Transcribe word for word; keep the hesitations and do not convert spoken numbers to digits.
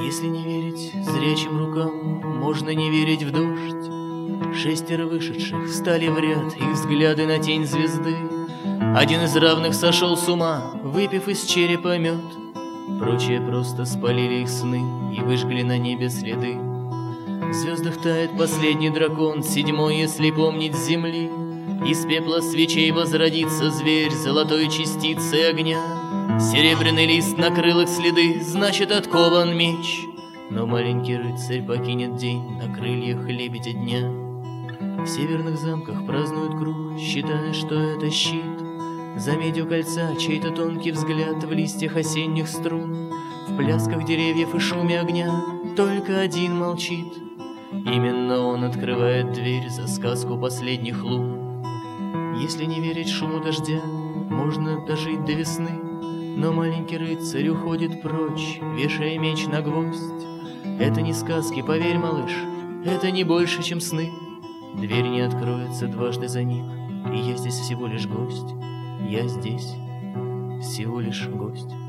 Если не верить зрячим рукам, можно не верить в дождь. Шестеро вышедших встали в ряд, их взгляды на тень звезды. Один из равных сошел с ума, выпив из черепа мед. Прочие просто спалили их сны и выжгли на небе следы. В звездах тает последний дракон, седьмой, если помнить, с земли. Из пепла свечей возродится зверь золотой частицей огня. Серебряный лист накрыл их следы, значит, откован меч. Но маленький рыцарь покинет день на крыльях лебедя дня. В северных замках празднуют круг, считая, что это щит. За медью кольца чей-то тонкий взгляд в листьях осенних струн. В плясках деревьев и шуме огня только один молчит. Именно он открывает дверь за сказку последних лун. Если не верить шуму дождя, можно дожить до весны. Но маленький рыцарь уходит прочь, вешая меч на гвоздь. Это не сказки, поверь, малыш, это не больше, чем сны. Дверь не откроется дважды за миг, и я здесь всего лишь гость. Я здесь всего лишь гость.